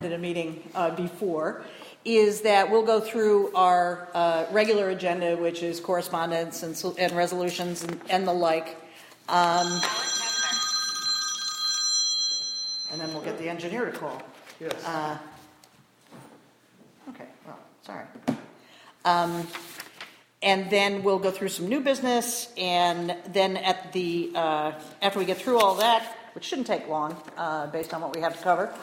at a meeting before, is that we'll go through our regular agenda, which is correspondence and resolutions and the like. And then we'll get the engineer to call. Yes. Okay, well, sorry. And then we'll go through some new business, and then at the after we get through all that, which shouldn't take long based on what we have to cover,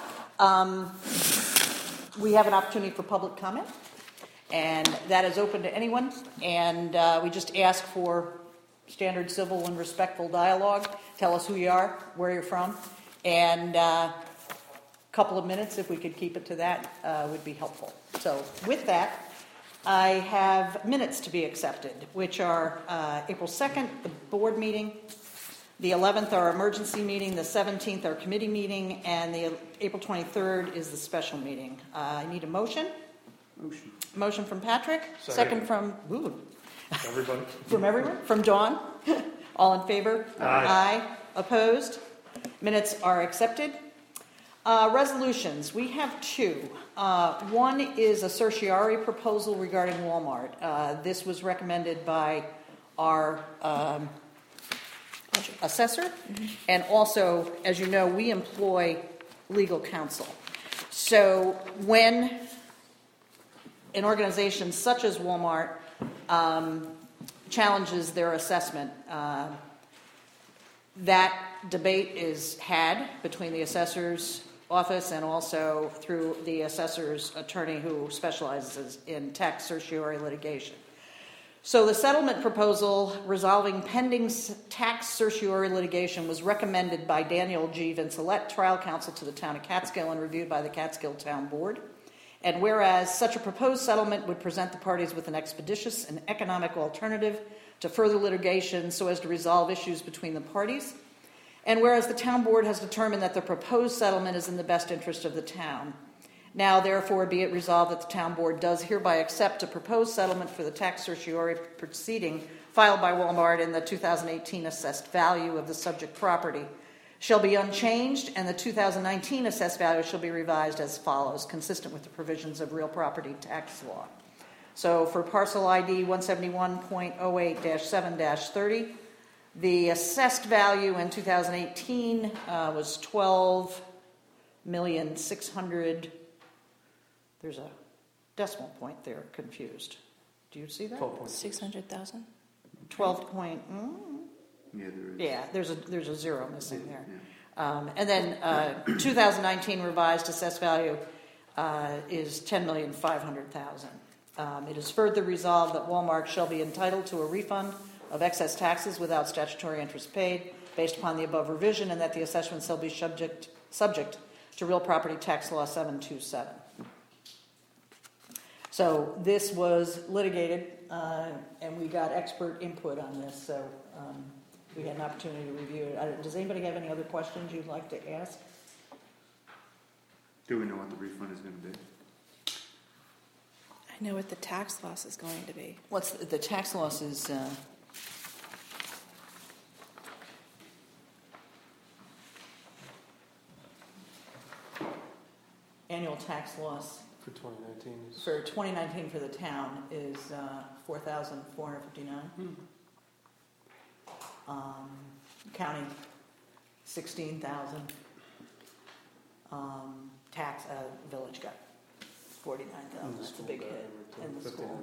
we have an opportunity for public comment, and that is open to anyone. And we just ask for standard civil and respectful dialogue. Tell us who you are, where you're from, and a couple of minutes, if we could keep it to that, would be helpful. So with that, I have minutes to be accepted, which are April 2nd, the board meeting, the 11th, our emergency meeting, the 17th, our committee meeting, and the April 23rd is the special meeting. I need a motion. Motion from Patrick. Second from Everybody. From everyone? From Dawn? All in favor? Aye. Opposed? Minutes are accepted. Resolutions. We have two. One is a certiorari proposal regarding Walmart. This was recommended by our assessor, and also, as you know, we employ legal counsel. So when an organization such as Walmart challenges their assessment, that debate is had between the assessor's office and also through the assessor's attorney who specializes in tax certiorari litigation. So the settlement proposal resolving pending tax certiorari litigation was recommended by Daniel G. Vincelette, trial counsel to the town of Catskill, and reviewed by the Catskill Town Board. And whereas such a proposed settlement would present the parties with an expeditious and economic alternative to further litigation so as to resolve issues between the parties, and whereas the town board has determined that the proposed settlement is in the best interest of the town, now therefore be it resolved that the town board does hereby accept a proposed settlement for the tax certiorari proceeding filed by Walmart, in the 2018 assessed value of the subject property shall be unchanged, and the 2019 assessed value shall be revised as follows, consistent with the provisions of real property tax law. So for parcel ID 171.08-7-30, the assessed value in 2018 was $12,600,000. There's a decimal point there, confused. Do you see that? 600,000. 12 point. Yeah, there is. Yeah, there's a zero missing there. Yeah. And then 2019 revised assessed value is $10,500,000. It is further resolved that Walmart shall be entitled to a refund of excess taxes without statutory interest paid based upon the above revision, and that the assessment shall be subject to real property tax law 727. So this was litigated, and we got expert input on this, so we had an opportunity to review it. Does anybody have any other questions you'd like to ask? Do we know what the refund is going to be? I know what the tax loss is going to be. What's the tax loss is... annual tax loss For 2019 is... for 2019 for the town is $4,459. County, $16,000. Tax village got $49,000. That's a big hit in the school.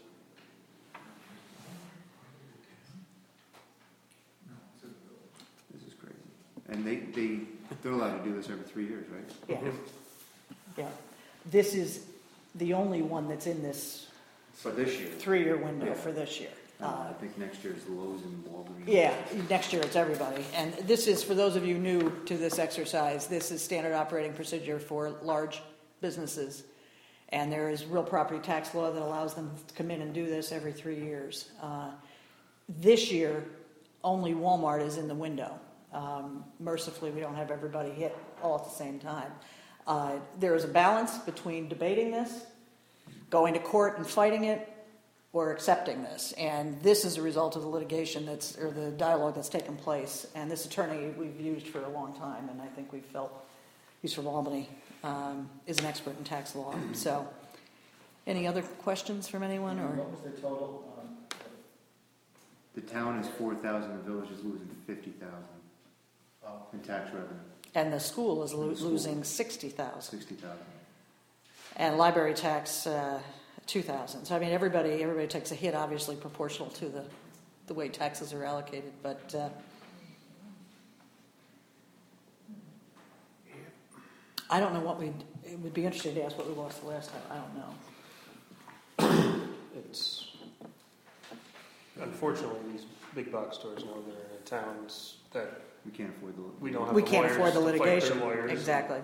This is crazy. And they're allowed to do this every 3 years, right? Yeah. Yeah. This is the only one that's in this For this year. 3-year window Yeah. for this year. I think next year is Lowe's and Walgreens. Yeah, next year it's everybody. And this is, for those of you new to this exercise, this is standard operating procedure for large businesses. And there is real property tax law that allows them to come in and do this every 3 years. This year, only Walmart is in the window. Mercifully, we don't have everybody hit all at the same time. There is a balance between debating this, going to court and fighting it, or accepting this. And this is a result of the litigation or the dialogue that's taken place. And this attorney we've used for a long time, and I think we felt, he's from Albany, is an expert in tax law. So, any other questions from anyone? Or What was the total? The town is 4,000, the village is losing 50,000 in tax revenue, and the school is And the school. losing 60,000, 60,000. and library tax 2,000. So I mean, everybody takes a hit, obviously proportional to the way taxes are allocated. But I don't know what it would be interesting to ask what we lost the last time. I don't know. It's, unfortunately, these big box stores know they're in towns that We can't afford the. we don't have We the can't lawyers afford the to fight their litigation. lawyers. Exactly.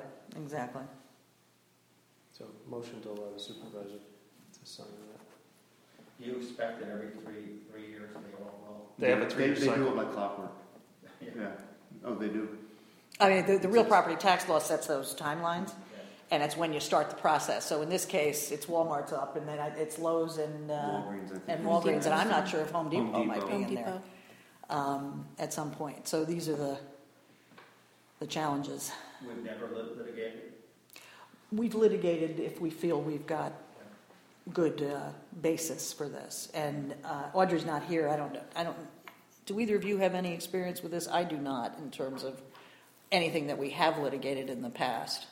So, motion to allow the supervisor to sign that. You expect that every three years they all will? They have a They 3-year do cycle. it like clockwork. Yeah. Yeah. Oh, they do. I mean, the real property tax law sets those timelines, Yeah. and it's when you start the process. So in this case, it's Walmart's up, and then it's Lowe's and Walgreens, I think. and Walgreens, and I'm not sure if Home Depot Home might be Depot. in there at some point. So these are the challenges. We've never litigated? We've litigated if we feel we've got good basis for this. And Audrey's not here. I don't. Do either of you have any experience with this? I do not, in terms of anything that we have litigated in the past.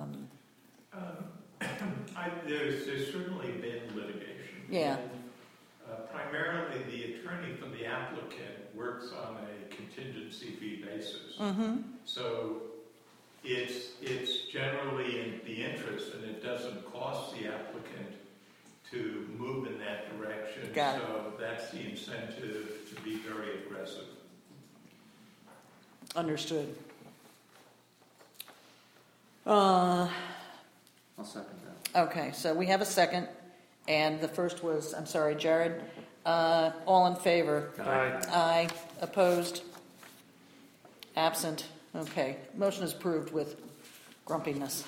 There's certainly been litigation. Yeah. And, primarily, the attorney for the applicant works on a contingency fee basis. Mm-hmm. So it's generally in the interest, and it doesn't cost the applicant to move in that direction. Got it. So that's the incentive to be very aggressive. Understood. I'll second that. Okay, so we have a second, and the first was, I'm sorry, Jared. All in favor? Aye. Aye. Opposed? Absent? Okay. Motion is approved with grumpiness.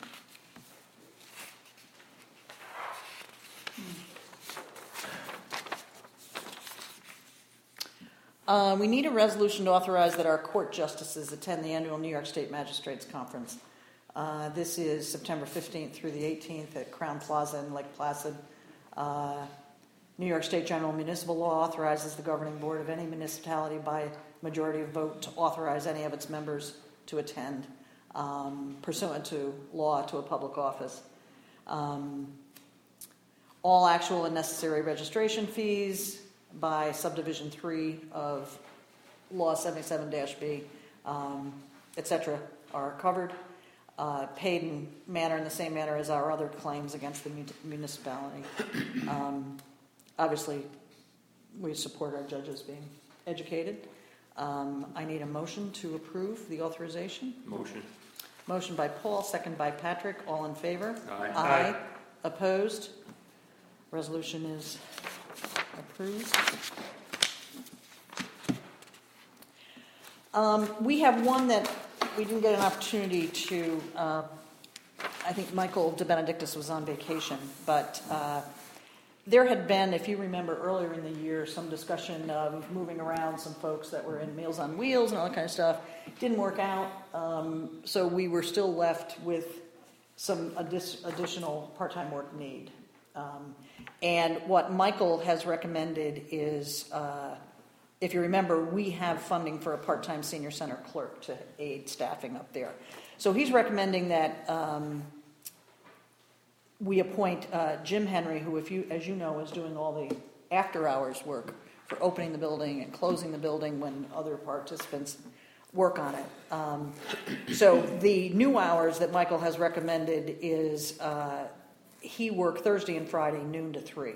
We need a resolution to authorize that our court justices attend the annual New York State Magistrates Conference. This is September 15th through the 18th at Crown Plaza in Lake Placid. New York State General Municipal Law authorizes the governing board of any municipality by majority of vote to authorize any of its members to attend pursuant to law to a public office. All actual and necessary registration fees by subdivision 3 of law 77-B, etc., are covered, paid in the same manner as our other claims against the municipality. Obviously, we support our judges being educated. I need a motion to approve the authorization. Motion. Motion by Paul, second by Patrick. All in favor? Aye. Aye. Opposed? Resolution is approved. We have one that we didn't get an opportunity to, I think Michael De Benedictis was on vacation, but there had been, if you remember earlier in the year, some discussion of moving around some folks that were in Meals on Wheels and all that kind of stuff. Didn't work out, so we were still left with some additional part-time work need. And what Michael has recommended is, if you remember, we have funding for a part-time senior center clerk to aid staffing up there. So he's recommending that we appoint Jim Henry, who, as you know, is doing all the after-hours work for opening the building and closing the building when other participants work on it. So the new hours that Michael has recommended is he work Thursday and Friday, noon to 3,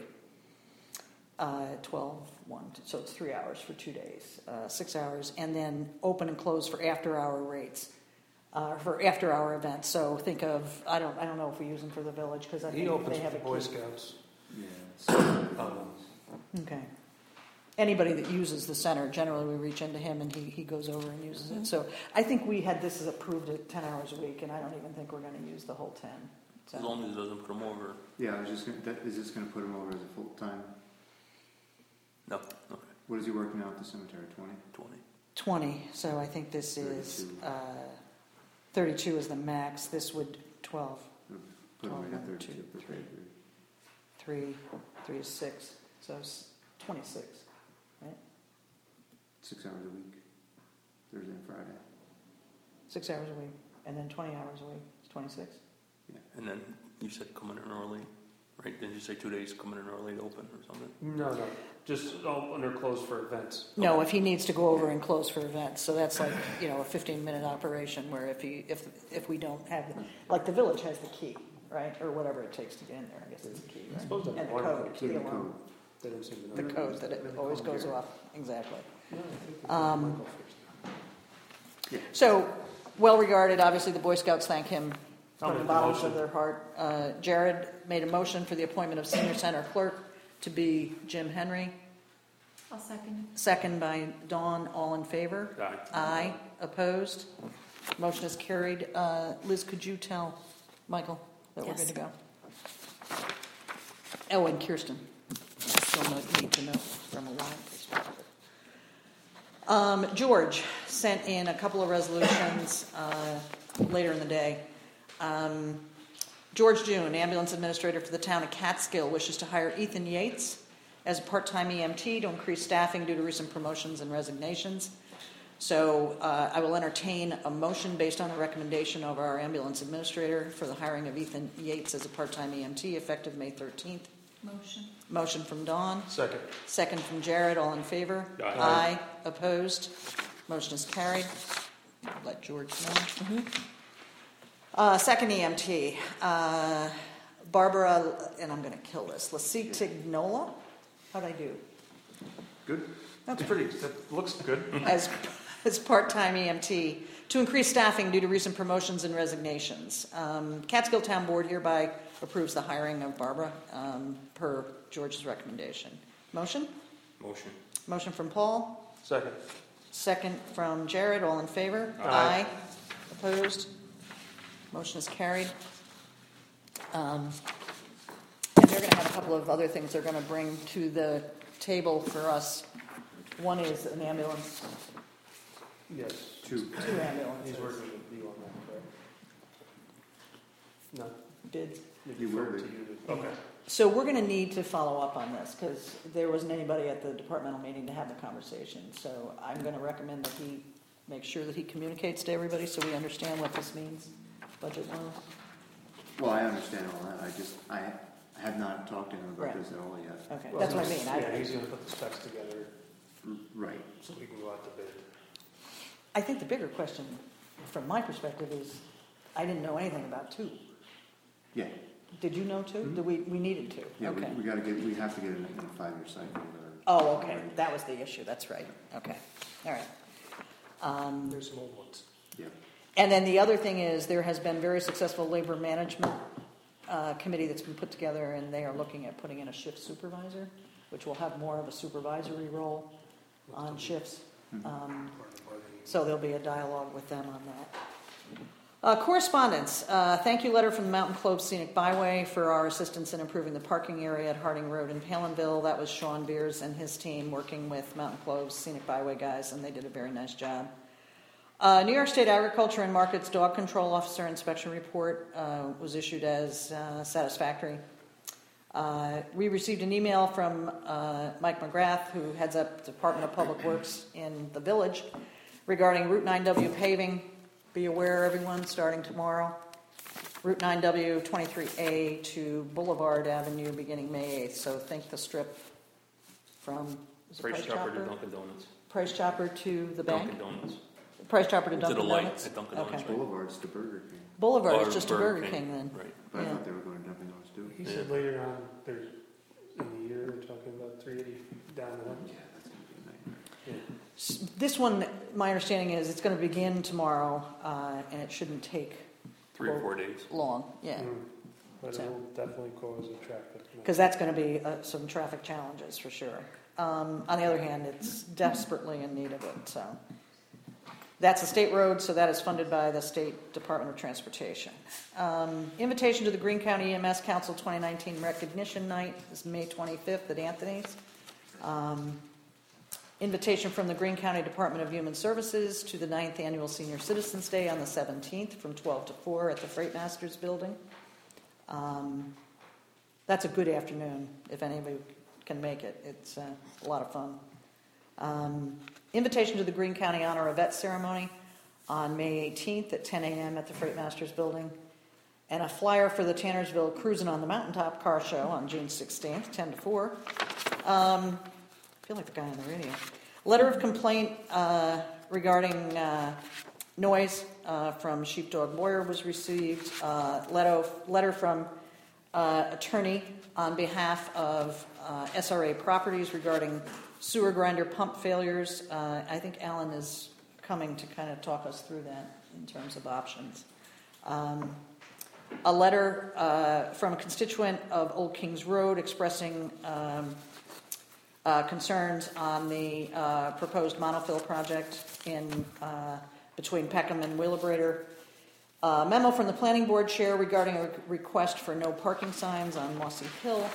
12, 1, so it's 3 hours for 2 days, 6 hours, and then open and close for after-hour rates. For after-hour events, so think of I don't know if we use them for the village because I He think opens they have for a the Boy key. Scouts. Yeah. Okay. Anybody that uses the center, generally we reach into him and he goes over and uses it. So I think we had this as approved at 10 hours a week, and I don't even think we're going to use the whole 10. So. As long as it doesn't put them over. Yeah, I was just gonna, is this going to put him over as a full-time? No, okay. What is he working out at the cemetery, 20? 20. 20. So I think this is 32. 32 is the max. This would 12. Put them right up there. 2, to the 3. paper. 3 to 6, so it's 26, right? 6 hours a week, Thursday and Friday. 6 hours a week, and then 20 hours a week, it's 26. And then you said coming in early, right? Didn't you say 2 days coming in early to open or something? No, just when they're closed for events. No, if he needs to go over and close for events, so that's like, a 15-minute operation where if we don't have, like the village has the key, right? Or whatever it takes to get in there, I guess it's the key, I right? suppose And that the one code, of key The alarm. code. They don't seem to know. The code that it always goes off, exactly. No, I think they Um, might go first. So, well regarded, obviously the Boy Scouts thank him I'll from the make the bottoms motion. of their heart. Jared made a motion for the appointment of senior center clerk to be Jim Henry. I'll second. Second by Dawn, all in favor? Aye. Aye, opposed? Motion is carried. Liz, could you tell Michael that we're Yes. good to go? Oh, and Kirsten. Still need to know from a line perspective. George sent in a couple of resolutions later in the day. George June, ambulance administrator for the town of Catskill, wishes to hire Ethan Yates as a part-time EMT to increase staffing due to recent promotions and resignations. So I will entertain a motion based on a recommendation of our ambulance administrator for the hiring of Ethan Yates as a part-time EMT effective May 13th. Motion. Motion from Dawn. Second. Second from Jared. All in favor? Aye. Opposed? Motion is carried. Let George know. Second EMT. Barbara, and I'm going to kill this, Lasitignola? How'd I do? Good. That's pretty, that looks good. As part-time EMT to increase staffing due to recent promotions and resignations. Catskill Town Board hereby approves the hiring of Barbara per George's recommendation. Motion? Motion. Motion from Paul. Second. Second from Jared. All in favor? Aye. Opposed? Motion is carried. And they're going to have a couple of other things they're going to bring to the table for us. One is an ambulance, Yes. 2. 2 ambulances. He's working with you on that, correct? No. Bids. Maybe You forward were. to you. Okay. So we're going to need to follow up on this because there wasn't anybody at the departmental meeting to have the conversation. So I'm going to recommend that he make sure that he communicates to everybody so we understand what this means budget-wise. Well, I understand all that. I have not talked to him about Right. this at all yet. Okay, Well, that's what I mean. Yeah, he's gonna put the specs together Right. so we can go out to bid. I think the bigger question, from my perspective, is I didn't know anything about 2. Yeah. Did you know 2? Mhm. Did we needed 2? Yeah. Okay. We have to get it in a 5-year cycle. Oh, okay. That was the issue. That's right. Okay. All right. There's some old ones. Yeah. And then the other thing is there has been very successful labor management committee that's been put together, and they are looking at putting in a shift supervisor, which will have more of a supervisory role on shifts. So there'll be a dialogue with them on that. Correspondence. Thank you letter from the Mountain Clove Scenic Byway for our assistance in improving the parking area at Harding Road in Palinville. That was Sean Beers and his team working with Mountain Clove's Scenic Byway guys, and they did a very nice job. New York State Agriculture and Markets Dog Control Officer Inspection Report was issued as satisfactory. We received an email from Mike McGrath, who heads up the Department of Public Works in the village, regarding Route 9W paving. Be aware, everyone, starting tomorrow. Route 9W 23A to Boulevard Avenue beginning May 8th. So think the strip from is it Price Chopper to Dunkin' Donuts. Price Chopper to the bank? Dunkin' Donuts. Price Chopper to To Dunkin' the light Donuts? at Dunkin' Donuts, Okay. right? Boulevard's to Burger King. Boulevard Or is just a Burger King then. Right. But I Yeah. thought they were going to Dunkin' Donuts too. He Yeah. said later on, there's, in the year, they're talking about 380 down the hill. Yeah, that's going to be a nightmare. This one, my understanding is it's going to begin tomorrow, and it shouldn't take 3 or 4 days. long. Yeah, But So- it'll definitely cause a traffic. because that's going to be some traffic challenges for sure. On the other hand, it's desperately in need of it. So that's a state road, so that is funded by the State Department of Transportation. Invitation to the Greene County EMS Council 2019 Recognition Night is May 25th at Anthony's. Invitation from the Greene County Department of Human Services to the 9th Annual Senior Citizens Day on the 17th from 12 to 4 at the Freight Masters Building. That's a good afternoon if anybody can make it. It's a lot of fun. Invitation to the Greene County Honor a Vet Ceremony on May 18th at 10 a.m. at the Freight Masters Building. And a flyer for the Tannersville Cruisin' on the Mountaintop Car Show on June 16th, 10 to 4. I feel like the guy on the radio. Letter of complaint regarding noise from Sheepdog Boyer was received. Letter from attorney on behalf of SRA Properties regarding sewer grinder pump failures. I think Alan is coming to kind of talk us through that in terms of options. A letter from a constituent of Old Kings Road expressing concerns on the proposed monofill project in between Peckham and Wheelabrator. Memo from the Planning Board Chair regarding a request for no parking signs on Mossy Hill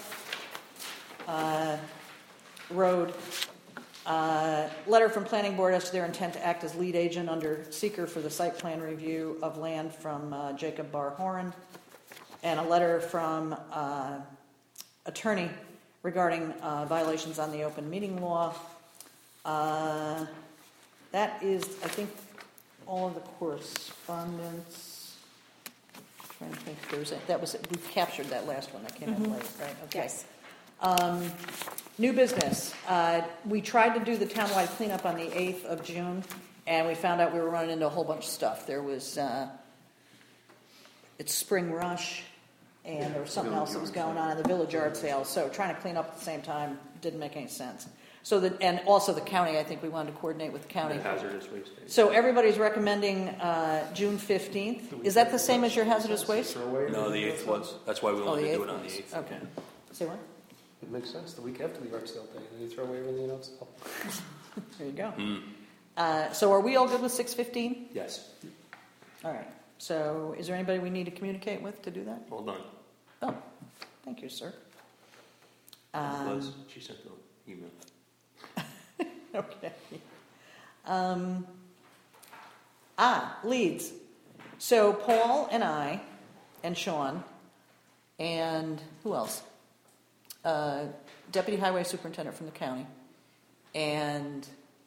Road. Letter from Planning Board as to their intent to act as lead agent under seeker for the site plan review of land from Jacob Barhoran. And a letter from attorney regarding violations on the open meeting law. That is, I think, all of the correspondence. Trying to think if there was that was we captured that last one that came in late, right? Okay. Yes. New business. We tried to do the townwide cleanup on the 8th of June, and we found out we were running into a whole bunch of stuff. There was it's spring rush, and there was something else that was going on in the village yard sale. So trying to clean up at the same time didn't make any sense. So and also the county, I think we wanted to coordinate with the county. The hazardous waste day. So everybody's recommending June 15th. Is that the same as your hazardous waste? No, the 8th was. That's why we wanted to do it on the 8th. Okay. Say what? It makes sense. The week after the yard sale day, then you throw away everything else. There you go. Mm. So are we all good with 6:15? Yes. All right. So is there anybody we need to communicate with to do that? Hold on. Oh, thank you, sir. Liz, she sent the email. Okay. Leads. So Paul and I and Sean and who else? Deputy Highway Superintendent from the county and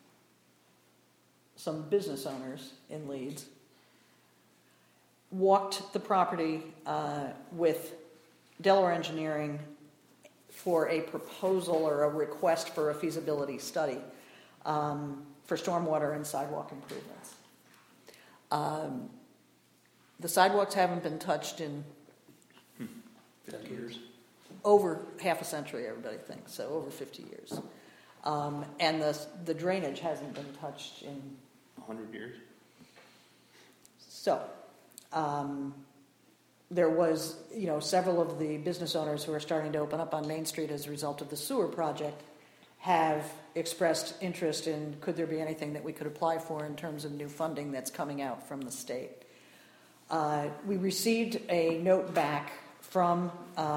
some business owners in Leeds walked the property with Delaware Engineering for a proposal or a request for a feasibility study for stormwater and sidewalk improvements. The sidewalks haven't been touched in 50 years. over half a century, everybody thinks, so over 50 years. And the drainage hasn't been touched in 100 years. So, there was, several of the business owners who are starting to open up on Main Street as a result of the sewer project have expressed interest in could there be anything that we could apply for in terms of new funding that's coming out from the state. We received a note back from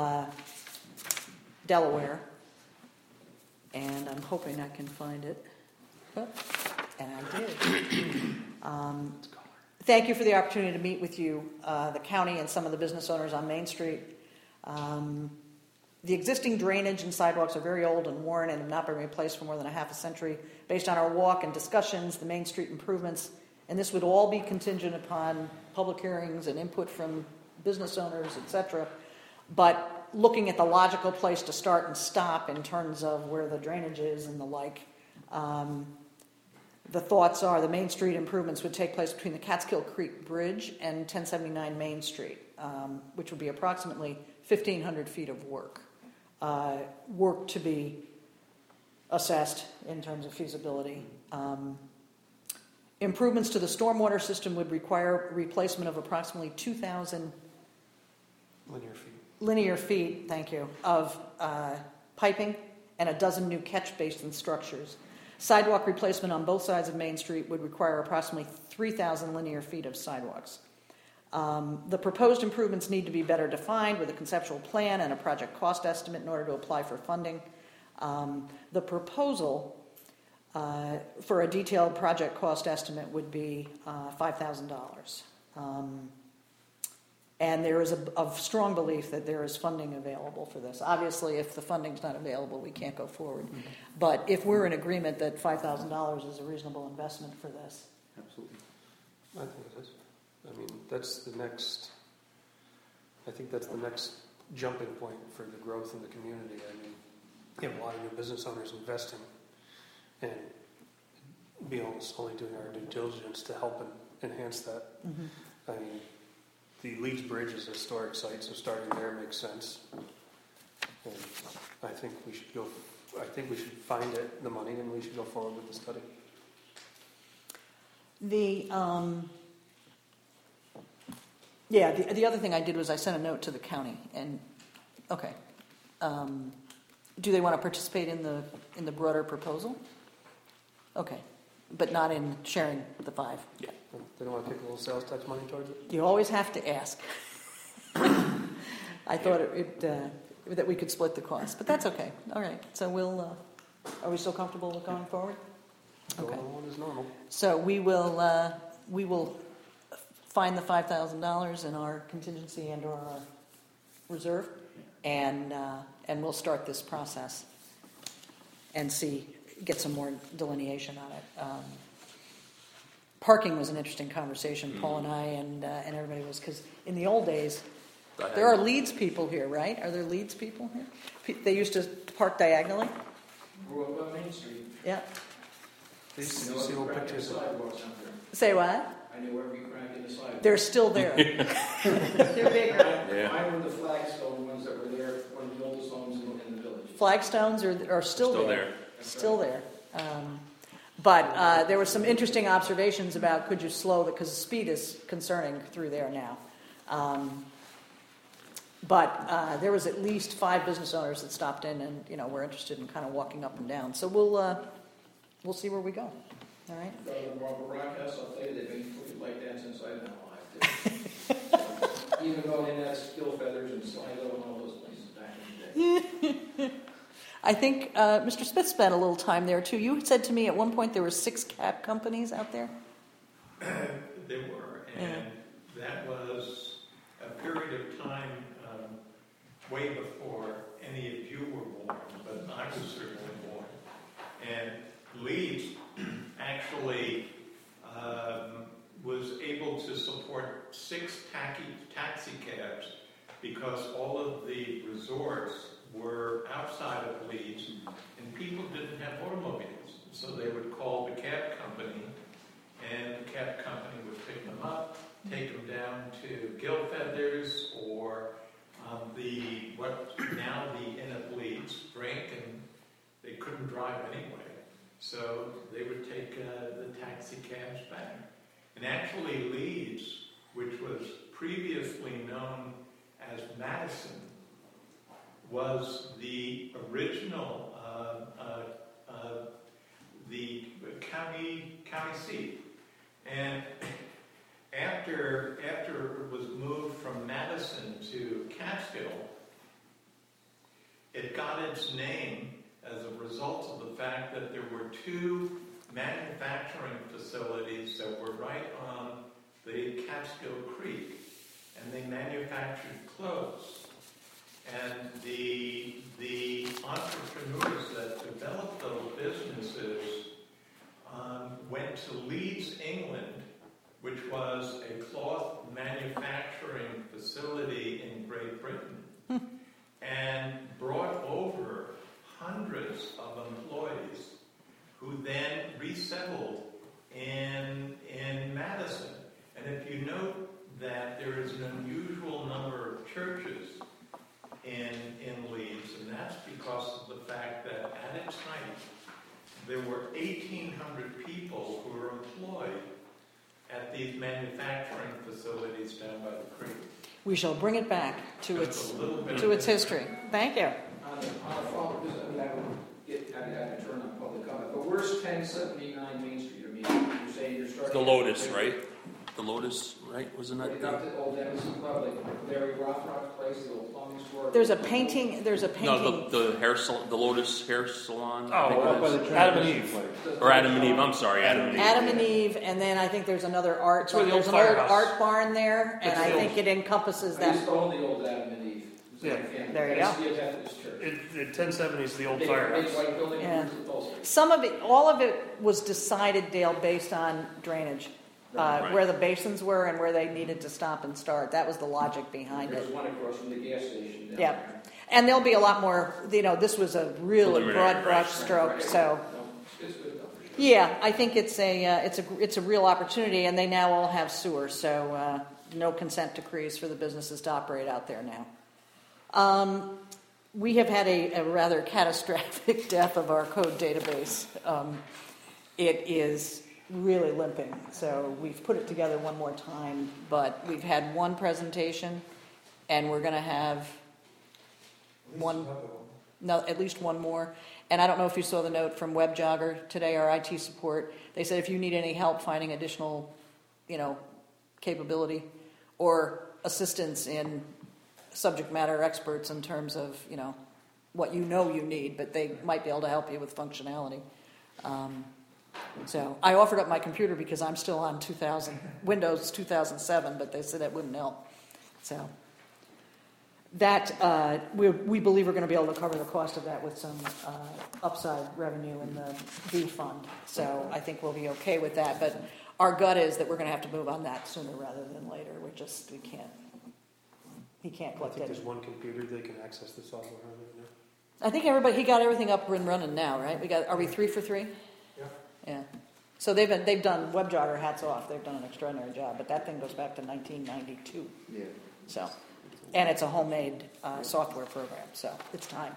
Delaware, and I'm hoping I can find it. And I did. Thank you for the opportunity to meet with you, the county and some of the business owners on Main Street. The existing drainage and sidewalks are very old and worn and have not been replaced for more than a half a century. Based on our walk and discussions, the Main Street improvements, and this would all be contingent upon public hearings and input from business owners, etc. But looking at the logical place to start and stop in terms of where the drainage is and the like, the thoughts are the Main Street improvements would take place between the Catskill Creek Bridge and 1079 Main Street, which would be approximately 1,500 feet of work. Work to be assessed in terms of feasibility. Improvements to the stormwater system would require replacement of approximately 2,000 linear feet, thank you, of piping and a dozen new catch basin structures. Sidewalk replacement on both sides of Main Street would require approximately 3,000 linear feet of sidewalks. The proposed improvements need to be better defined with a conceptual plan and a project cost estimate in order to apply for funding. The proposal for a detailed project cost estimate would be $5,000. And there is a strong belief that there is funding available for this. Obviously, if the funding's not available, we can't go forward. Mm-hmm. But if we're in agreement that $5,000 is a reasonable investment for this, Absolutely. I think it is. I mean, that's the next, I think that's the next jumping point for the growth in the community. I mean, you have a lot of new business owners investing and Beal's only doing our due diligence to help and enhance that. I mean, the Leeds Bridge is a historic site, so starting there makes sense. And I think we should find the money and we should go forward with the study. the other thing I did was I sent a note to the county, and do they want to participate in the broader proposal? Okay, but not in sharing the 5. Yeah. They don't want to kick a little sales tax money towards it? You always have to ask. I thought that we could split the cost, but that's okay. All right, so we'll. Are we still comfortable with going forward? Okay. Going on is normal. So we will find the $5,000 in our contingency and/or our reserve, and we'll start this process and get some more delineation on it. Parking was an interesting conversation. Paul and I and everybody was, because in the old days, there are Leeds people here, right? Are there Leeds people here? They used to park diagonally. We're on Main Street. Yeah. Did you see little pictures of Sidewalks out there. Say what? I knew every crack in the sidewalk. They're still there. They're bigger. Yeah. Mine were the flagstone ones that were there, one of the oldest homes in the village. Flagstones are still Still there. there. Still there. But there were some interesting observations about could you slow because the speed is concerning through there now. But there was at least 5 business owners that stopped in and were interested in kind of walking up and down. So we'll see where we go. All right. Go to the Marble Rock House, I'll tell you, they've been putting light dance inside now alive. Even going in at Still Feathers and Sligo and all those places back in the day. I think Mr. Smith spent a little time there too. You said to me at one point there were 6 cab companies out there. There were, and that was a period of time way before any of you were born, but I was certainly born. And Leeds actually was able to support 6 taxi cabs because all of the resorts were outside of Leeds, and people didn't have automobiles. So they would call the cab company, and the cab company would pick them up, take them down to Gilfeathers or what's now the Inn of Leeds, drink, and they couldn't drive anyway. So they would take the taxi cabs back. And actually Leeds, which was previously known as Madison, was the original the county seat. And after it was moved from Madison to Catskill, it got its name as a result of the fact that there were 2 manufacturing facilities that were right on the Catskill Creek, and they manufactured clothes. And the entrepreneurs that developed those businesses went to Leeds, England, which was a cloth manufacturing facility in Great Britain, and brought over hundreds of employees who then resettled in Madison. And if you note that there is an unusual number of churches in Leeds, and that's because of the fact that at its height there were 1,800 people who were employed at these manufacturing facilities down by the creek. We shall bring it back to its history. Thank you. On the follow-up, I had to turn on public comment, but where's 1079 Main Street? I mean, you're saying you're starting... The Lotus, right? The Lotus right? Wasn't They that got the old Embassy Club, like Larry Rothrock's place, the old plumbing store. There's a painting, no, the hair the Lotus hair salon? I think Oh, it by is. the Adam and Eve. Or Adam and Eve, I'm sorry, Adam and Eve. Adam and Eve, and then I think there's another art, It's where the there's old an old firehouse. art barn there, and It's I the think it encompasses I used that. to own the old Adam and Eve. It was Yeah. like a family. There you I used to be a Methodist church. In 1070s, the old Big firehouse. white building, Yeah. roof with upholstery. Some of it, all of it was decided, Dale, based on drainage, Right. where the basins were and where they needed to stop and start. That was the logic behind There's it. one across from the gas station down Yeah. there. And there'll be a lot more, this was a really Preliminary, broad right, brush right, stroke, Right. so. No, it's good enough. Yeah, I think it's a real opportunity, and they now all have sewer, so no consent decrees for the businesses to operate out there now. We have had a rather catastrophic death of our code database. It is really limping, so we've put it together one more time, but we've had one presentation, and we're going to have at least one more. And I don't know if you saw the note from WebJogger today, our IT support. They said if you need any help finding additional, capability or assistance in subject matter experts in terms of, what you need, but they might be able to help you with functionality. So I offered up my computer because I'm still on Windows 2007, but they said that wouldn't help. So that we believe we're going to be able to cover the cost of that with some upside revenue in the B fund. So I think we'll be okay with that. But our gut is that we're going to have to move on that sooner rather than later. He can't I collect think it. there's one computer they can access the software on it now. I think he got everything up and running now, right? Are we 3 for 3? Yeah. Yeah. So they've done WebJogger, hats off. They've done an extraordinary job, but that thing goes back to 1992. Yeah. So, and it's a homemade software program, so it's time.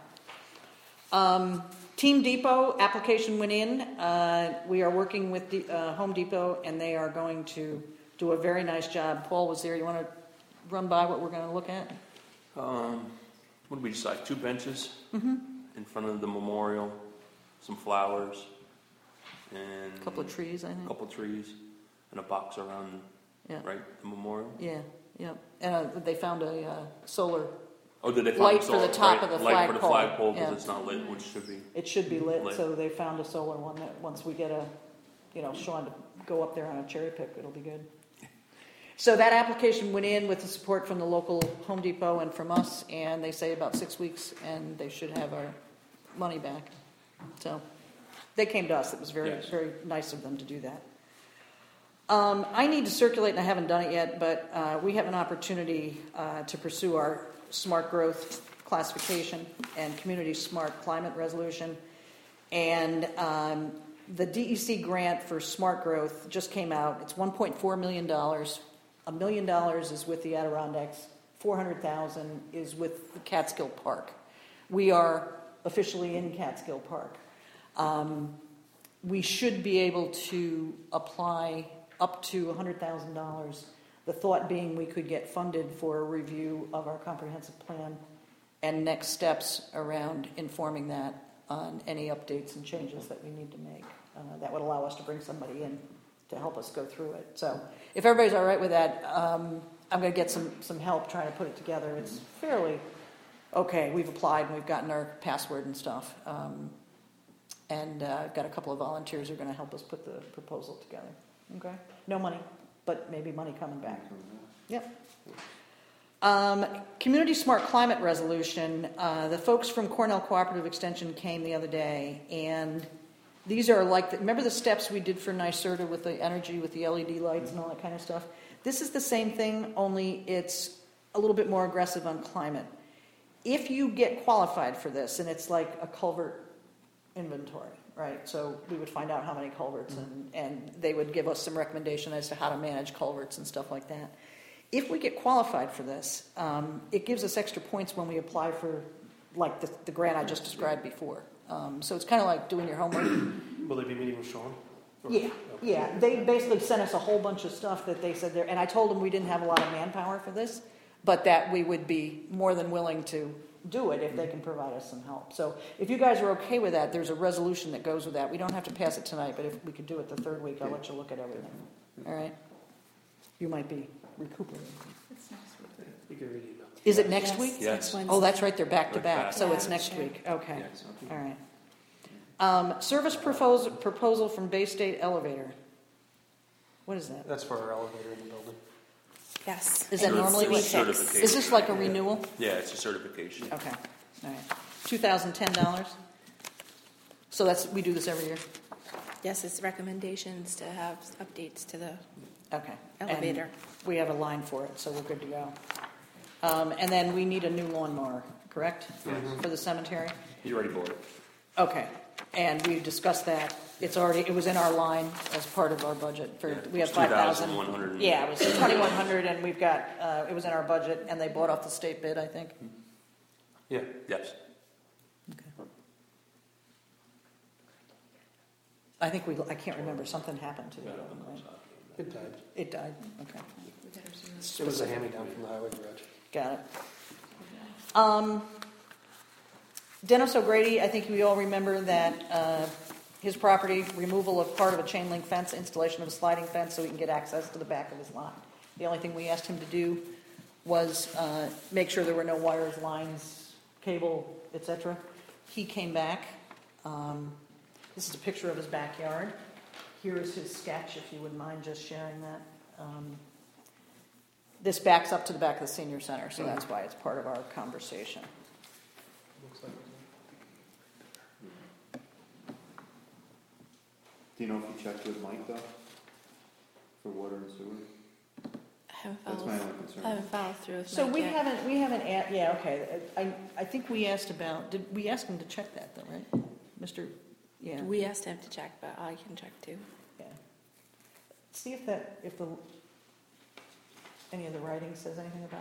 Team Depot application went in. We are working with Home Depot, and they are going to do a very nice job. Paul was there. You want to run by what we're going to look at? What did we decide? 2 benches Mm-hmm. in front of the memorial, some flowers, and A couple of trees, I a think. couple trees, and a box around, Yeah. right, the memorial. Yeah. And they found a solar. Oh, did they find Light a for the solar- top right, of the light for the flagpole. flagpole because Yeah. it's not lit, which should be. It should be lit, Lit. so they found a solar one that once we get Sean to go up there on a cherry pick, it'll be good. So that application went in with the support from the local Home Depot and from us, and they say about 6 weeks, and they should have our money back. So they came to us. It was very, Yes. very nice of them to do that. I need to circulate, and I haven't done it yet, but we have an opportunity to pursue our smart growth classification and community smart climate resolution. And the DEC grant for smart growth just came out. It's $1.4 million. $1 million is with the Adirondacks. $400,000 is with the Catskill Park. We are officially in Catskill Park. We should be able to apply up to $100,000. The thought being we could get funded for a review of our comprehensive plan and next steps around informing that on any updates and changes that we need to make. That would allow us to bring somebody in to help us go through it. So if everybody's all right with that, I'm going to get some help trying to put it together. It's fairly okay. We've applied and we've gotten our password and stuff. And I've got a couple of volunteers who are going to help us put the proposal together. Okay? No money, but maybe money coming back. Yep. Community Smart Climate Resolution. The folks from Cornell Cooperative Extension came the other day, and these are like, remember the steps we did for NYSERDA with the energy, with the LED lights and all that kind of stuff? This is the same thing, only it's a little bit more aggressive on climate. If you get qualified for this, and it's like a culvert inventory, right? So we would find out how many culverts, and they would give us some recommendation as to how to manage culverts and stuff like that. If we get qualified for this, it gives us extra points when we apply for, like, the grant I just described before. So it's kind of like doing your homework. Will they be meeting with Sean? Or- Yeah, yeah. They basically sent us a whole bunch of stuff that they said there, and I told them we didn't have a lot of manpower for this, but that we would be more than willing to do it if they can provide us some help. So if you guys are okay with that, there's a resolution that goes with that. We don't have to pass it tonight, but if we could do it the third week, I'll let you look at everything. All right? You might be recuperating. It's next week. You can read email. Is it next Yes, week? Yes. next Wednesday. Oh, that's right, they're back to Right back, back. so it's Yeah, next sure. week, okay, Yeah. all right. Service proposal from Bay State Elevator. What is that? That's for our elevator in the building. Yes. Is that It needs normally to be what- fixed. Certification. Is this like a renewal? Yeah, it's a certification. Okay, all right. $2,010? So we do this every year? Yes, it's recommendations to have updates to the Okay. And elevator. we have a line for it, so we're good to go. And then we need a new lawnmower, correct? Mhm. For the cemetery? You already bought it. Okay, and we discussed that. It was in our line as part of our budget for, Yeah, we have it's 5,000. 2,100. Yeah, it was 2,100 and we've got, it was in our budget and they bought off the state bid, I think. Yeah. Yes. I think I can't remember, something happened to it, right? It died. It died, okay, It was a hand-me-down from the highway garage. got it. Dennis O'Grady, I think we all remember that his property, removal of part of a chain link fence, installation of a sliding fence so he can get access to the back of his lot. The only thing we asked him to do was make sure there were no wires, lines, cable, etc. He came back. This is a picture of his backyard. Here is his sketch, if you wouldn't mind just sharing that. This backs up to the back of the senior center, so that's why it's part of our conversation. Looks like Do you know if you checked with Mike though? For water and sewer? I haven't That's followed, my only concern. I haven't followed through with So Mike we yet. haven't, yeah, okay. I think we asked about, did we ask him to check that though, right? Mr., yeah. We asked him to check, but I can check too. Yeah. See if any of the writing says anything about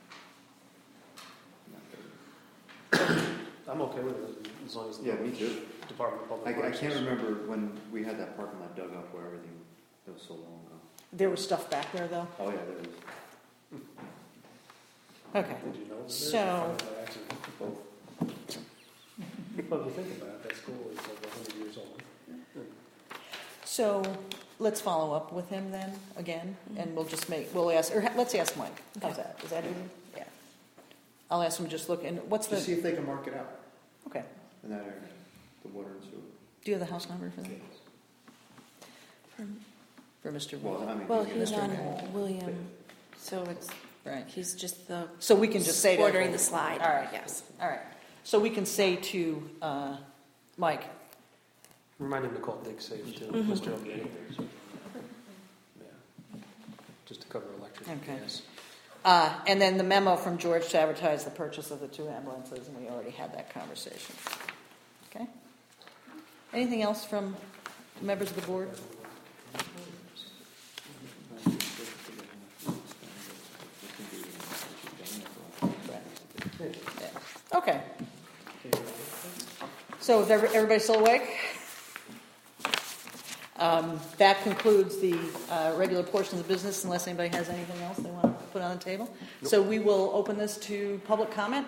that. I'm okay with it as long as the Yeah, me too. Department of Public I Works. can't remember when we had that parking lot dug up where everything, that was so long ago. There was stuff back there though? Oh yeah, there is. Okay. Did you know? it was So- there? Or by accident? Both. Well, if you think about it, that school is over 100 years old. So let's follow up with him then, again, and we'll ask, or let's ask Mike. How's that? Is that easy? Yeah. I'll ask him to just look, and what's Just see the, if they can mark it out okay. in that area, the water and sewer. Do you have the house number for that? From- For Mr. Well, I mean. Well, you can- he's on William, so it's, Right. he's just the So we can just say to ordering the slide. All right. Yes. All right. So we can say to Mike, Remind him to call Dig Safe too, Mhm. Mr. O'Grady. Yeah. Just to cover electric and Okay. gas. and then the memo from George to advertise the purchase of the 2 ambulances, and we already had that conversation. Okay? Anything else from members of the board? Yeah. Okay. So is everybody still awake? That concludes the regular portion of the business, unless anybody has anything else they want to put on the table. So we will open this to public comment.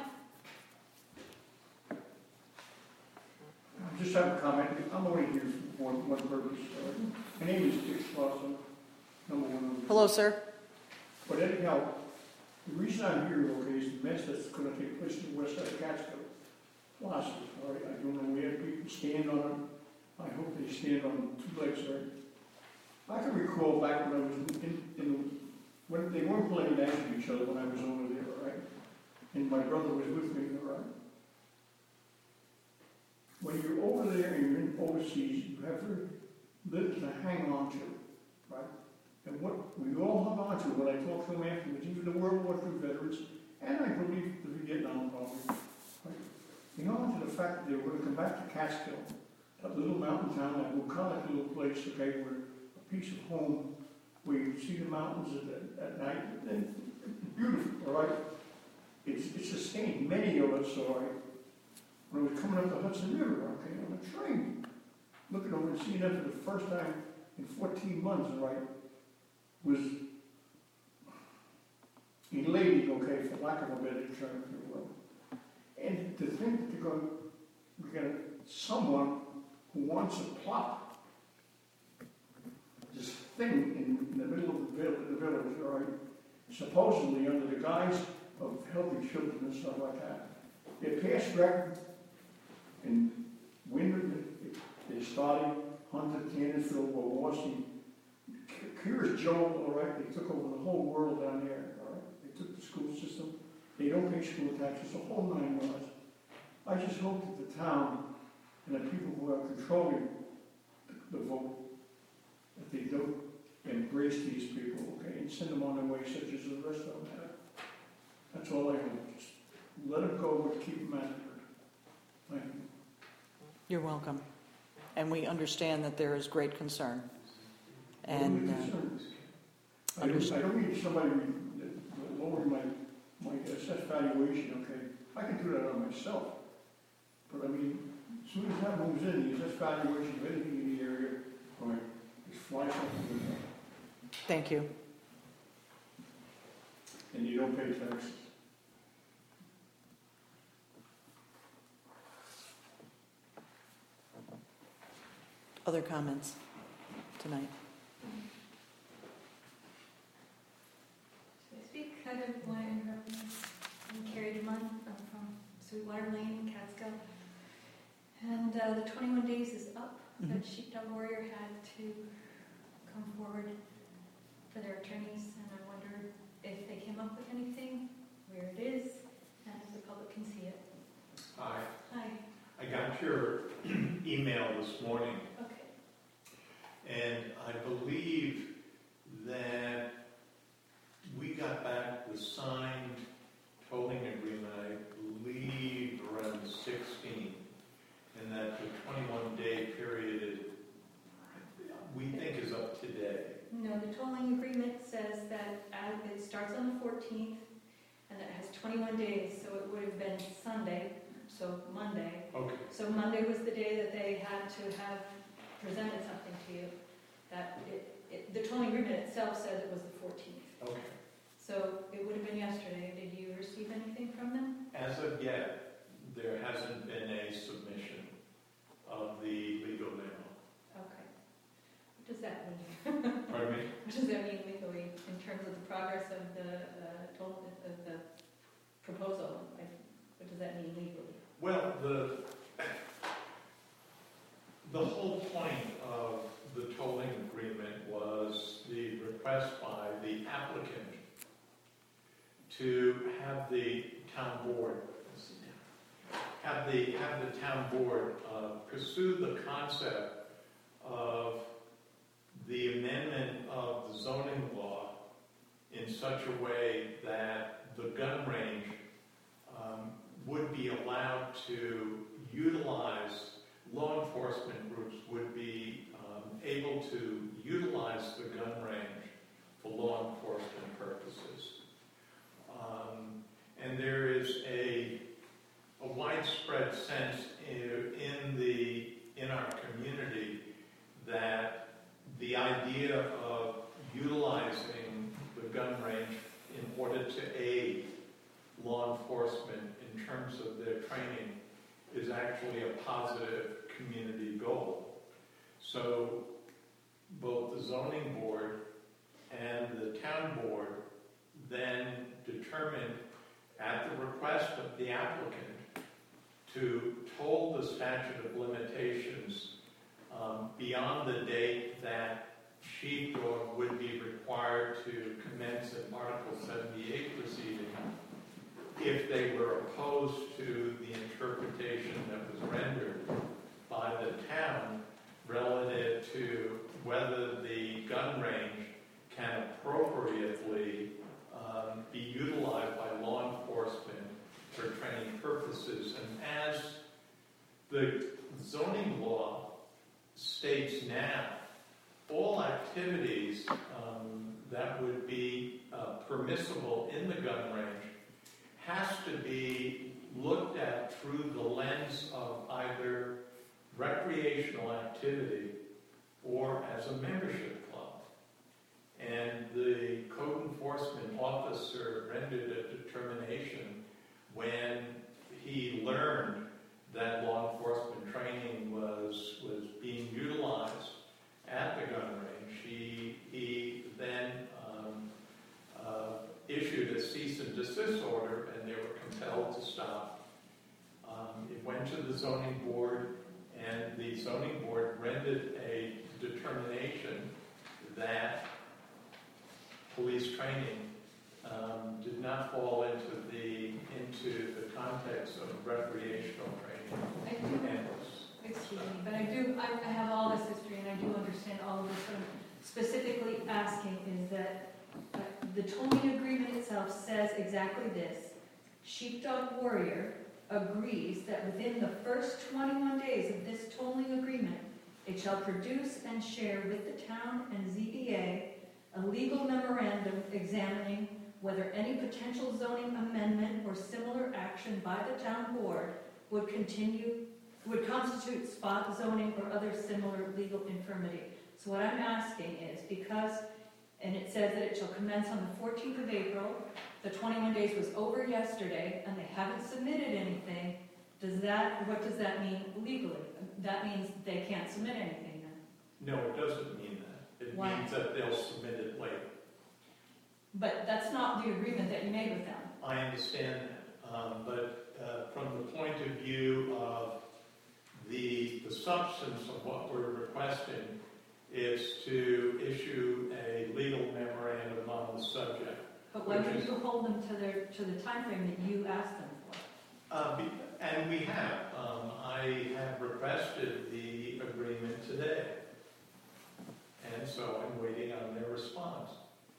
I just have a comment. I'm only here for one purpose. My name is Dick Slauson, number 1. Hello, sir. But anyhow, the reason I'm here, okay, is the mess that's going to take place in the west side of Catskill. Losses, all right? I don't know where people stand on them. I hope they stand on 2 legs, all right? I can recall back when I was when they weren't playing nice with each other when I was over there, all right? And my brother was with me, all right? When you're over there and you're in overseas, you have very little to hang on to, right? And what we all hung on to when I talked to them afterwards, even the World War II veterans, and I believe the Vietnam problem, right? We hung on to the fact that they were going to come back to Catskill, that little mountain town, that bucolic little place, okay, where a piece of home, where you see the mountains at night, and it's beautiful, all right? It's sustained many of us, all right? When I was coming up the Hudson River, okay, on a train, looking over and seeing that for the first time in 14 months, right, was elating, okay, for lack of a better term, if you will. And to think that we got someone who wants to plop this thing in the middle of the village, all right, supposedly under the guise of healthy children and stuff like that. Their past record in winter, they started Hunter, Canterville, Wawashi, Curious Joe, all right, they took over the whole world down there, all right? They took the school system, they don't pay school taxes, the whole 9 yards. I just hope that the town and the people who are controlling the vote, that they don't embrace these people, okay, and send them on their way such as the rest of them have. That's all I hope. Just let them go, but keep them after. Thank you. You're welcome. And we understand that there is great concern. I And don't need somebody lowering my assessed valuation, okay? I can do that on myself. But I mean, as soon as that moves in, the assessed valuation of anything in the area, all right, just fly something with that. thank you. And you don't pay taxes. Other comments tonight? Should I speak? Kind of want to interrupt you. I'm Carrie DeMont. I'm from Sweetwater Lane, Catskill. And the 21 days is up that Sheepdog Warrior had to come forward for their attorneys. And I wonder if they came up with anything, where it is, and if the public can see it. Hi. Hi. I got your email this morning, Okay. and I believe that we got back the signed tolling agreement, I believe, around the 16th, and that the 21-day period, we think, is up today. No, the tolling agreement says that it starts on the 14th, and it has 21 days, so it would have been Sunday, so Monday. Okay. So Monday was the day that they had to have presented something to you. That the tolling agreement itself said it was the 14th. Okay. So it would have been yesterday. Did you receive anything from them? As of yet, there hasn't been a submission of the legal memo. Okay. What does that mean? Pardon me? What does that mean legally in terms of the progress of the proposal? What does that mean legally? Well, the whole point of the tolling agreement was the request by the applicant to have the town board pursue the concept of the amendment of the zoning law in such a way that the gun range would be allowed to utilize, law enforcement groups would be able to utilize the gun range for law enforcement purposes. And there is a widespread sense in our community that the idea of utilizing the gun range in order to aid law enforcement in terms of their training is actually a positive community goal. So both the zoning board and the town board then determined, at the request of the applicant, to toll the statute of limitations beyond the date that Sheepdog would be required to commence an Article 78 proceeding if they were opposed to the interpretation that was rendered by the town relative to whether the gun range can appropriately be utilized by law enforcement for training purposes. And as the zoning law states now, all activities that would be permissible in the gun range has to be looked at through the lens of either recreational activity or as a membership club. And the code enforcement officer rendered a determination when he learned that law enforcement training was being utilized at the gun range. He then went to the zoning board, and the zoning board rendered a determination that police training did not fall into the context of recreational training. Excuse me, but I have all this history and I do understand all of this. What I'm specifically asking is that the tolling agreement itself says exactly this. Sheepdog Warrior agrees that within the first 21 days of this tolling agreement, it shall produce and share with the town and ZBA a legal memorandum examining whether any potential zoning amendment or similar action by the town board would constitute spot zoning or other similar legal infirmity. So what I'm asking is, and it says that it shall commence on the 14th of April, the 21 days was over yesterday, and they haven't submitted anything, what does that mean legally? That means they can't submit anything then? No, it doesn't mean that. It Why? means that they'll submit it later. But that's not the agreement that you made with them. I understand that, but from the point of view of the substance of what we're requesting is to issue a legal memorandum on the subject. But why don't you hold them to the time frame that you asked them for? And we have. I have requested the agreement today, and so I'm waiting on their response.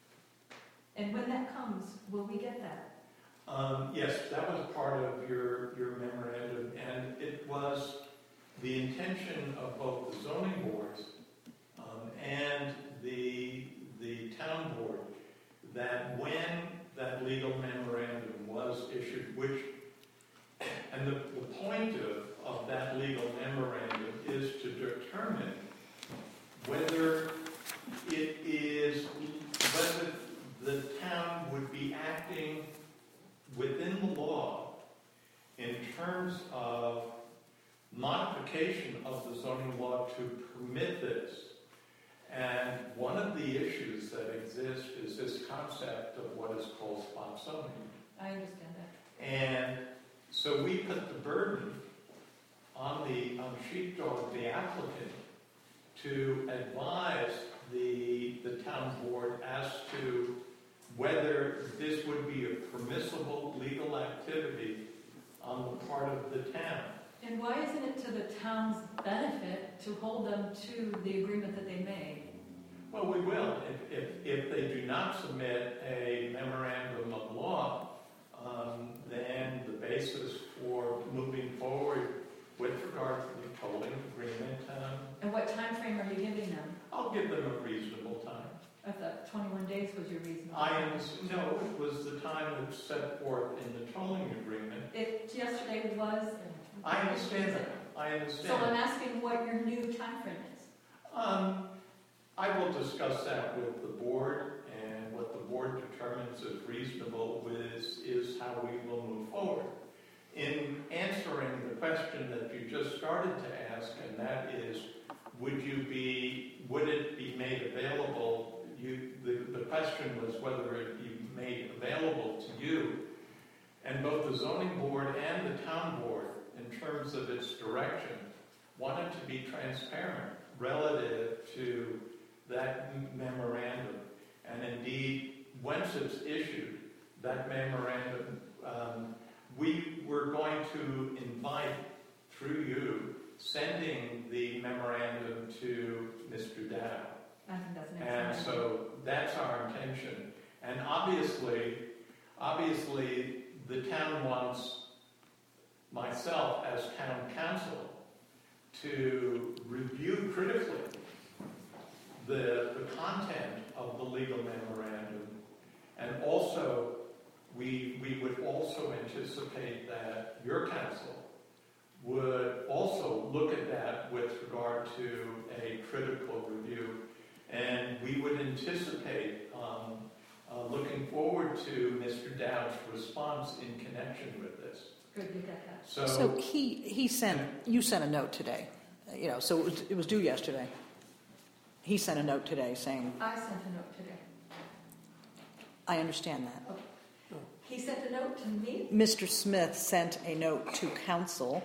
And when that comes, will we get that? Yes, that was part of your memorandum, and it was the intention of both the zoning boards and the town board that when that legal memorandum was issued, and the point of that legal memorandum is to determine whether the town would be acting within the law in terms of modification of the zoning law to permit this. And one of the issues that exist is this concept of what is called spot zoning. I understand that. And so we put the burden on Sheepdog, the applicant, to advise the town board as to whether this would be a permissible legal activity on the part of the town. And why isn't it to the town's benefit to hold them to the agreement that they made? Well, we will. If they do not submit a memorandum of law, then the basis for moving forward with regard to the tolling agreement. And what time frame are you giving them? I'll give them a reasonable time. I thought 21 days was your reasonable No, it was the time that's set forth in the tolling agreement. Yesterday was. I understand that. So I'm asking what your new time frame is. I will discuss that with the board, and what the board determines is reasonable is how we will move forward. In answering the question that you just started to ask, and that is, would it be made available? The question was whether it be made available to you, and both the zoning board and the town board, in terms of its direction, wanted to be transparent relative to that memorandum. And indeed, once it's issued, that memorandum, we were going to invite, through you, sending the memorandum to Mr. Dow. I think that's an And excellent so that's our intention. And obviously, the town wants myself as town council to review critically the content of the legal memorandum, and also we would also anticipate that your council would also look at that with regard to a critical review, and we would anticipate looking forward to Mr. Dowd's response in connection with this. Good, you got that. So you sent a note today, so it was due yesterday. He sent a note today saying, I sent a note today. I understand that. He sent a note to me? Mr. Smith sent a note to council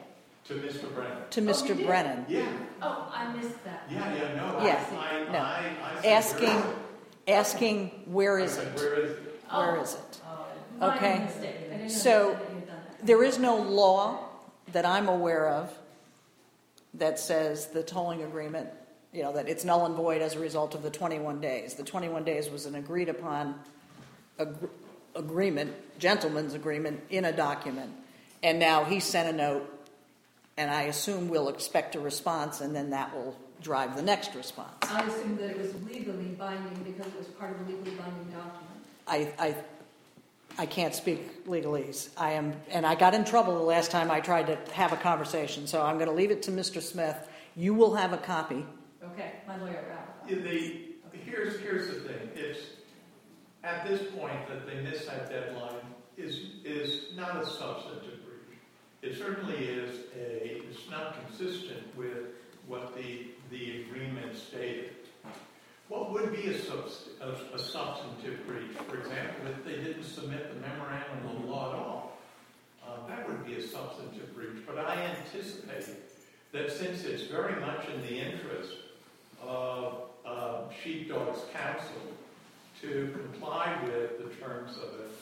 To Mr. Brennan. to Mr. you did? Brennan, Yeah, Oh, I missed that. no. Yeah, I said, asking, asking where where is is it? I it? said, where is it? Where is it? My Okay. mistake. I didn't So, understand that you had done that. There is no law that I'm aware of that says the tolling agreement, that it's null and void as a result of the 21 days. The 21 days was an agreed upon agreement, gentleman's agreement in a document. And now he sent a note, and I assume we'll expect a response, and then that will drive the next response. I assumed that it was legally binding because it was part of a legally binding document. I can't speak legalese. And I got in trouble the last time I tried to have a conversation, so I'm going to leave it to Mr. Smith. You will have a copy. Okay, my lawyer got it. Here's the thing. It's at this point that they miss that deadline is not a substantive breach. It certainly is it's not consistent with what the agreement stated. What would be a substantive breach? For example, if they didn't submit the memorandum of law at all, that would be a substantive breach. But I anticipate that since it's very much in the interest of Sheepdog's counsel to comply with the terms of it,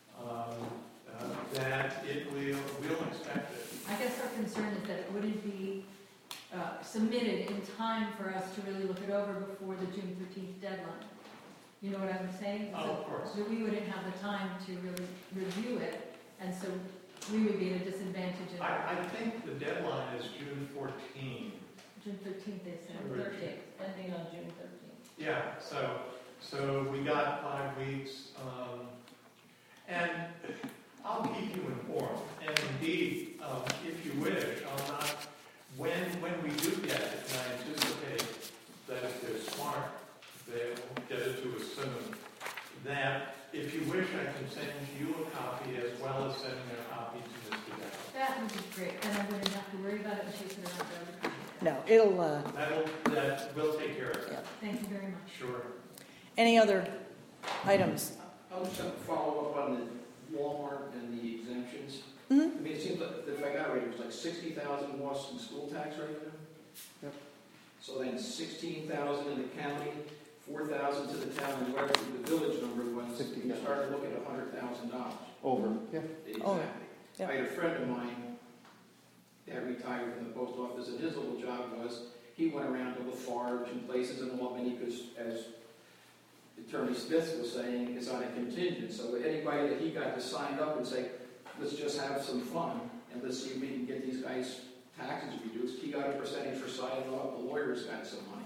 that we'll expect it. I guess our concern is that it wouldn't be submitted in time for us to really look it over before the June 13th deadline. You know what I'm saying? Oh, of course. So we wouldn't have the time to really review it, and so we would be at a disadvantage. I think the deadline is June 14. June 13th, they said. 13th, ending on June 13th. Yeah, so we got 5 weeks, and I'll keep you informed. And indeed, if you wish, when we do get it, and I anticipate that if they're smart, they'll get it to us soon, that if you wish, I can send you a copy as well as sending a copy to Mr. Dow. That would be great, and I wouldn't have to worry about it and chase it around the other. No, it'll, That will take care of it. yeah. Thank you very much. Sure. Any other items? I'll just follow up on the Walmart and the exemptions. Mhm. I mean, it seems like, if I got it right, it was like 60,000 lost in school tax revenue? Yep. So then 16,000 in the county, 4,000 to the town, and whatever the village number was, you started looking at $100,000. Over, yeah. Exactly. yeah. I had a friend of mine that retired from the post office, and his little job was, he went around to Lafarge and places in Albany, because as Attorney Smith was saying, it's on a contingent. So anybody that he got to sign up and say, let's just have some fun, and let's see if we can get these guys' taxes reduced, he got a percentage for signing up, the lawyers got some money.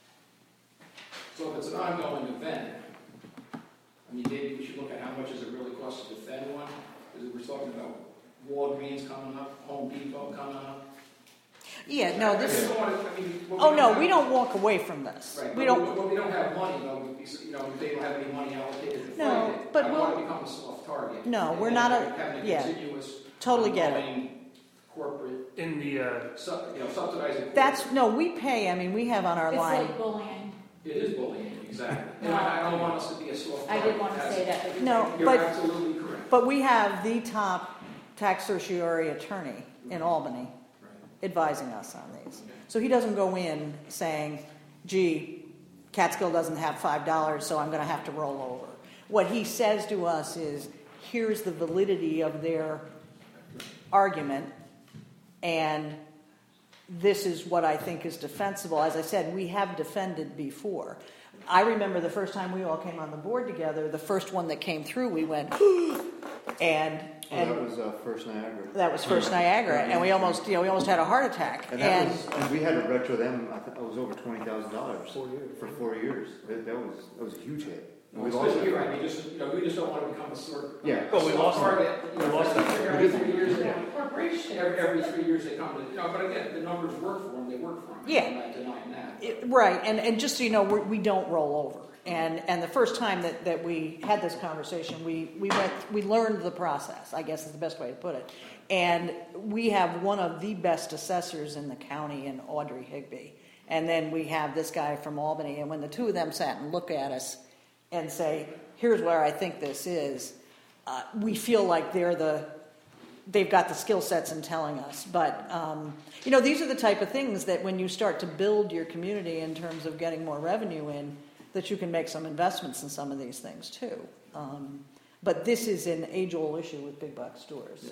So if it's an ongoing event, I mean, maybe we should look at how much does it really cost to defend one, because we're talking about Walgreens coming up, Home Depot coming up. Yeah, no, I this, just don't want to, I mean, oh no, we don't walk away from this. Right, We but don't, we don't have money, though, if they don't have any money allocated to No, fight it, but I don't we'll- want to become a soft target. No, And we're then not a- having a yeah. continuous, Totally get it. ongoing corporate, In the, subsidizing. That's, no, we pay, I mean, we have on our It's line. like bullying. It is bullying, exactly. And No. I don't want us to be a soft I target. did want to say that, but No, You're but, absolutely correct. but we have the top tax certiorari attorney in Albany Right. advising us on these. So he doesn't go in saying, gee, Catskill doesn't have $5, so I'm going to have to roll over. What he says to us is, here's the validity of their argument, and this is what I think is defensible. As I said, we have defended before. I remember the first time we all came on the board together, the first one that came through, we went, and That was First Niagara. that was First Niagara, and we almost had a heart attack. And we had to retro them. I think it was over $20,000 4 years. for 4 years. That was a huge hit. And we Well, lost especially it. here, I mean, we just don't want to become a sort. Yeah. Oh, we lost them. target. We lost them. Every 3 years, Yeah. every 3 years they come to, but again, the numbers work for them, they work for them. Yeah. I'm not denying that. Right, and just so you know, we don't roll over. And the first time that we had this conversation, we learned the process, I guess is the best way to put it. And we have one of the best assessors in the county in Audrey Higbee. And then we have this guy from Albany, and when the two of them sat and look at us and say, here's where I think this is, we feel like they're the they've got the skill sets in telling us. But, these are the type of things that when you start to build your community in terms of getting more revenue in, that you can make some investments in some of these things too. But this is an age-old issue with big box stores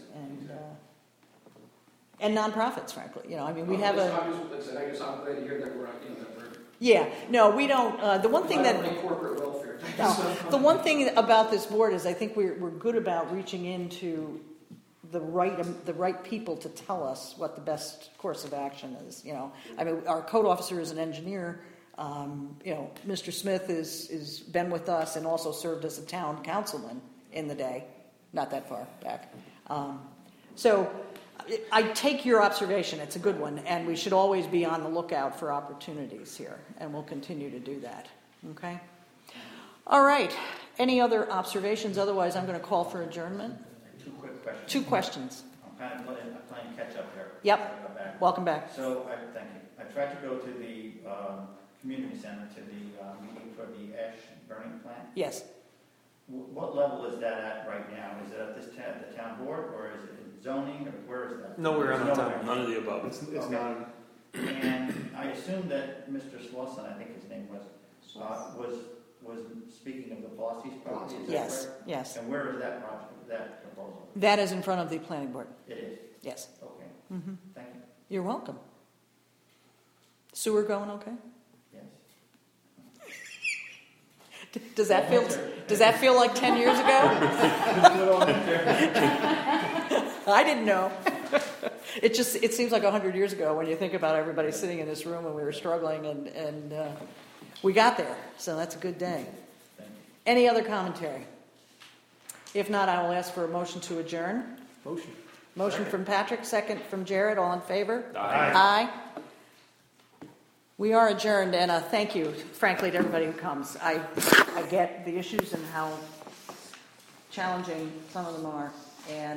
and nonprofits, frankly. We have a... I'm glad to hear that we're, that we're... Yeah, no, we don't. The one thing that... corporate welfare. The one thing about this board is I think we're good about reaching into the right people to tell us what the best course of action is. Our code officer is an engineer. Mr. Smith is been with us and also served as a town councilman in the day, not that far back. So I take your observation. It's a good one, and we should always be on the lookout for opportunities here, and we'll continue to do that. Okay? All right. Any other observations? Otherwise, I'm going to call for adjournment. 2 quick questions. 2 questions. I'm kind of playing catch up here. Yep. Welcome back. So, thank you. I tried to go to the community center to the meeting for the ash burning plant. Yes. What level is that at right now? Is it at the town board, or is it in zoning, or where is that? Nowhere on the town. None of the above. It's Okay. not. And I assume that Mr. Slauson, I think his name was speaking of the Bosse's property. Is that Yes. correct? Yes. And where is that project, that proposal? That is in front of the planning board. It is. Yes. Okay. Mm-hmm. Thank you. You're welcome. Sewer going okay? Yes. Does that feel like 10 years ago? I didn't know. It seems like 100 years ago when you think about everybody sitting in this room when we were struggling and we got there. So that's a good day. Any other commentary? If not, I will ask for a motion to adjourn. Motion from Patrick, second from Jared. All in favor? Aye. We are adjourned, and thank you, frankly, to everybody who comes. I get the issues and how challenging some of them are, and